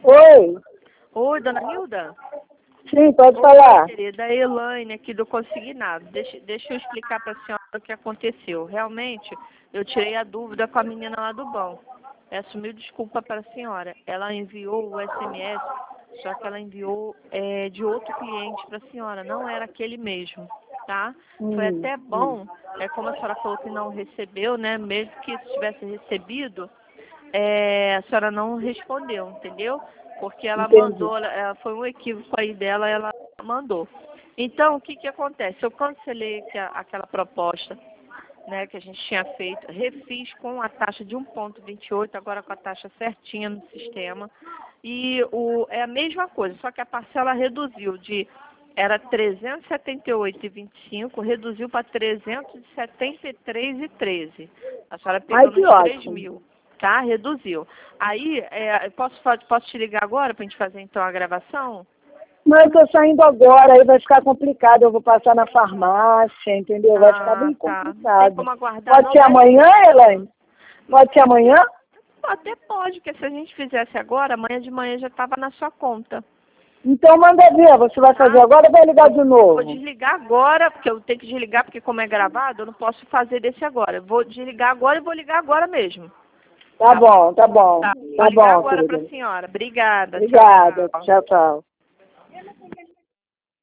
Oi, Oi, dona Nilda? sim, pode Oi, falar. querida, a Elaine aqui do Consignado. Deixa eu explicar para a senhora o que aconteceu. Realmente, eu tirei a dúvida com a menina lá do banco. Peço mil desculpa para a senhora. Ela enviou o SMS, só que ela enviou de outro cliente para a senhora, não era aquele mesmo, tá? Foi até bom, como a senhora falou que não recebeu, né? Mesmo que tivesse recebido, a senhora não respondeu, entendeu? Porque ela Entendi. mandou, foi um equívoco aí dela, ela mandou. Então, o que que acontece? Eu cancelei aquela proposta, né, que a gente tinha feito, refiz com a taxa de 1,28, agora com a taxa certinha no sistema. E é a mesma coisa, só que a parcela reduziu era 378,25, reduziu para 373,13. A senhora Ai, pegando que os 3 ótimo. mil, tá? Reduziu. Aí, posso te ligar agora para a gente fazer então a gravação? Mas eu tô saindo agora, aí vai ficar complicado. Eu vou passar na farmácia, entendeu? Vai ficar Ah, bem tá. Não tem complicado. como aguardar Pode não, ser mas amanhã, Elaine? Pode ser amanhã? até pode, porque se a gente fizesse agora, amanhã de manhã já estava na sua conta. Então manda ver. Você vai fazer Tá? agora ou vai ligar Eu de vou novo? desligar agora, porque eu tenho que desligar, porque como é gravado, eu não posso fazer desse agora. Eu vou desligar agora e vou ligar agora mesmo. Tá Tá bom? bom, tá bom. Tá. Vou Tá ligar bom, agora para querida. a senhora. Obrigada. Tchau, Obrigada. tchau. Tchau, tchau.